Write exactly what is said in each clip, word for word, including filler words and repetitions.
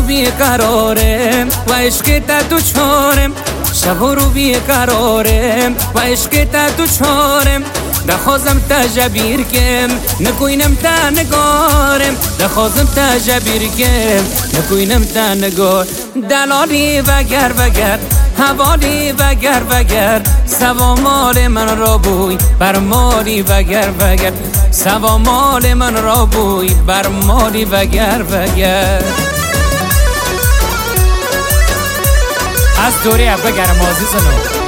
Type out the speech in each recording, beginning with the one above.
بیقرارم و عشقت تو چارم، شب و رو بیقرارم و عشقت تو چارم. دخوازم تا جبیر کم نکوینم تا نگارم، دخوازم تا جبیر کم نکوینم تا نگار. دلالی وگر وگر حوالی وگر وگر، سوا مال من را بوی بر مالی وگر وگر، سوا مال من را بوی بر مالی وگر وگر. از دوری عبا گرمازی سنو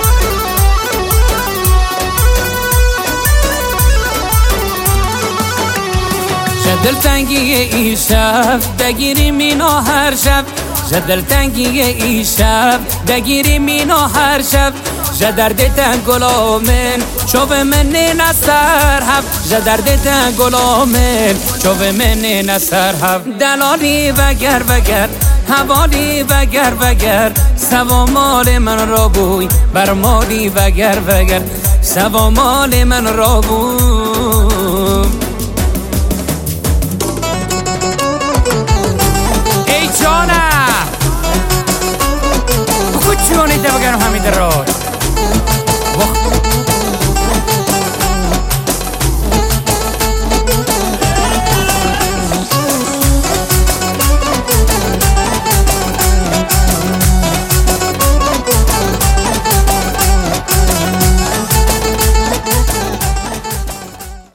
جدل تنگی ای شب دگیری مینا هر شب، جدل تنگی ای شب دگیری مینا هر شب. جدرد تن گلامن شوف من نسر هف، جدرد تن گلامن شوف من نسر هف. دلالی وگر وگر حوالی وگر وگر، سوا مال من را بوی بر مالی وگر وگر، سوا مال من را بوی. ای جانم بگو چیونی ده بگرم همین در را